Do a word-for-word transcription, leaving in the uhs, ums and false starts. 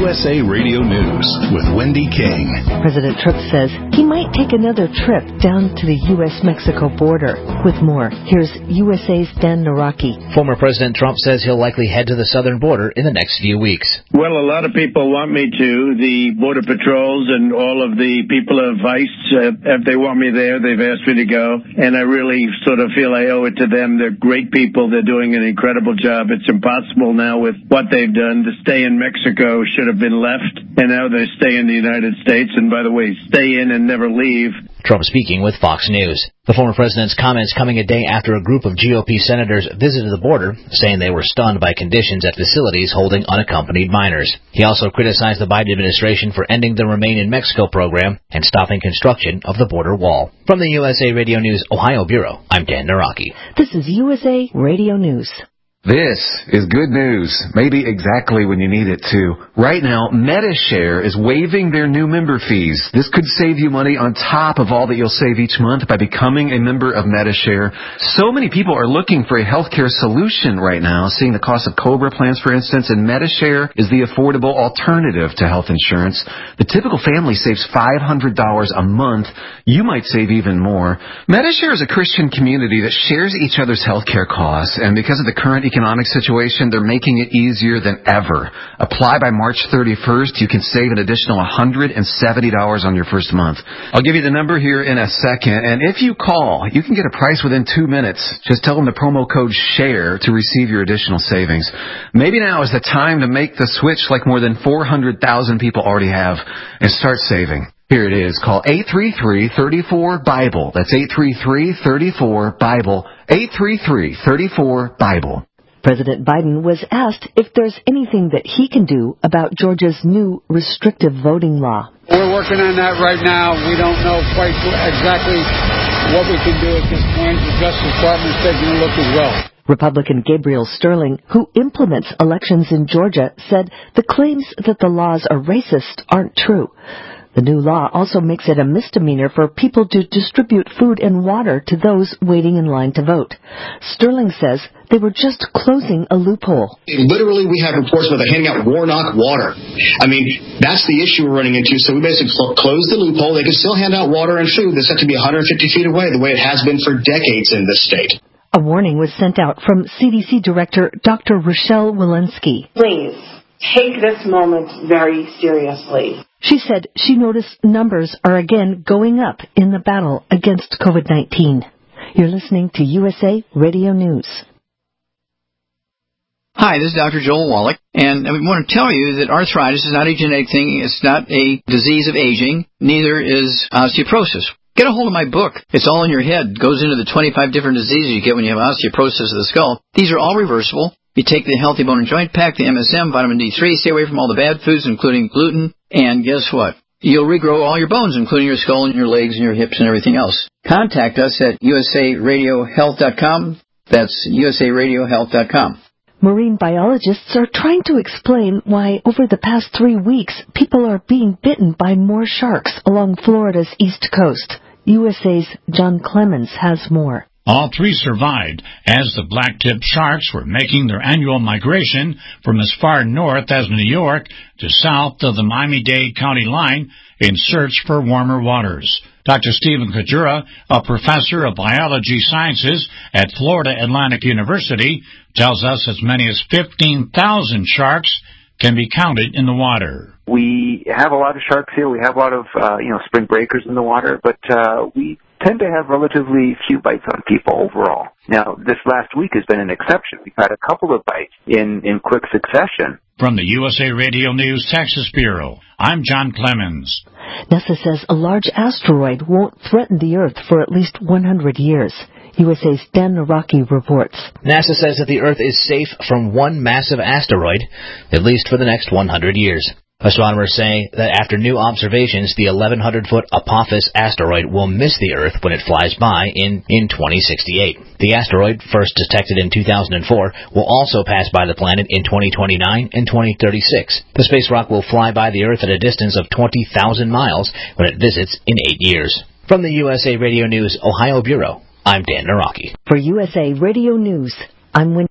S A Radio News with Wendy King. President Trump says he might take another trip down to the U S Mexico border. With more, here's U S A's Dan Naraki. Former President Trump says he'll likely head to the southern border in the next few weeks. Well, a lot of people want me to. The Border Patrols and all of the people of ICE, uh, if they want me there, they've asked me to go. And I really sort of feel I owe it to them. They're great people. They're doing an incredible job. It's impossible now with what they've done. To stay in Mexico should have been left, and now they stay in the United States. And by the way, stay in and never leave. Trump speaking with Fox News. The former president's comments coming a day after a group of G O P senators visited the border, saying they were stunned by conditions at facilities holding unaccompanied minors. He also criticized the Biden administration for ending the Remain in Mexico program and stopping construction of the border wall. From the U S A Radio News Ohio Bureau, I'm Dan Naraki. This is U S A Radio News. This is good news, maybe exactly when you need it, too. Right now, Medi-Share is waiving their new member fees. This could save you money on top of all that you'll save each month by becoming a member of Medi-Share. So many people are looking for a healthcare solution right now, seeing the cost of COBRA plans, for instance, and Medi-Share is the affordable alternative to health insurance. The typical family saves five hundred dollars a month. You might save even more. Medi-Share is a Christian community that shares each other's healthcare costs, and because of the current economic situation, they're making it easier than ever. Apply by March thirty-first. You can save an additional one hundred seventy dollars on your first month. I'll give you the number here in a second, and if you call, you can get a price within two minutes. Just tell them the promo code SHARE to receive your additional savings. Maybe now is the time to make the switch like more than four hundred thousand people already have and start saving. Here it is. Call eight three three, three four, BIBLE. That's eight three three, three four, BIBLE. eight three three, three four, BIBLE. President Biden was asked if there's anything that he can do about Georgia's new restrictive voting law. We're working on that right now. We don't know quite exactly what we can do at this point. The Justice Department's taking a look as well. Republican Gabriel Sterling, who implements elections in Georgia, said the claims that the laws are racist aren't true. The new law also makes it a misdemeanor for people to distribute food and water to those waiting in line to vote. Sterling says they were just closing a loophole. Literally, we have reports where they're handing out Warnock water. I mean, that's the issue we're running into. So we basically closed the loophole. They can still hand out water and food. This has to be one hundred fifty feet away, the way it has been for decades in this state. A warning was sent out from C D C Director Doctor Rochelle Walensky. Please, take this moment very seriously. She said she noticed numbers are again going up in the battle against COVID nineteen. You're listening to U S A Radio News. Hi, this is Doctor Joel Wallach, and I want to tell you that arthritis is not a genetic thing. It's not a disease of aging. Neither is osteoporosis. Get a hold of my book. It's all in your head. It goes into the twenty-five different diseases you get when you have osteoporosis of the skull. These are all reversible. You take the Healthy Bone and Joint Pack, the M S M, vitamin D three, stay away from all the bad foods, including gluten, and guess what? You'll regrow all your bones, including your skull and your legs and your hips and everything else. Contact us at U S A radio health dot com. That's U S A radio health dot com. Marine biologists are trying to explain why over the past three weeks people are being bitten by more sharks along Florida's east coast. U S A's John Clemens has more. All three survived as the black-tipped sharks were making their annual migration from as far north as New York to south of the Miami-Dade County line in search for warmer waters. Doctor Stephen Kajura, a professor of biology sciences at Florida Atlantic University, tells us as many as fifteen thousand sharks can be counted in the water. We have a lot of sharks here. We have a lot of, uh, you know, spring breakers in the water, but uh, we tend to have relatively few bites on people overall. Now, this last week has been an exception. We've had a couple of bites in, in quick succession. From the U S A Radio News Texas Bureau, I'm John Clemens. NASA says a large asteroid won't threaten the Earth for at least one hundred years. U S A's Dan Naraki reports. NASA says that the Earth is safe from one massive asteroid, at least for the next one hundred years. Astronomers say that after new observations, the eleven hundred foot Apophis asteroid will miss the Earth when it flies by in, in twenty sixty-eight. The asteroid, first detected in two thousand four, will also pass by the planet in twenty twenty-nine and twenty thirty-six. The space rock will fly by the Earth at a distance of twenty thousand miles when it visits in eight years. From the U S A Radio News Ohio Bureau, I'm Dan Naraki. For U S A Radio News, I'm Wendy.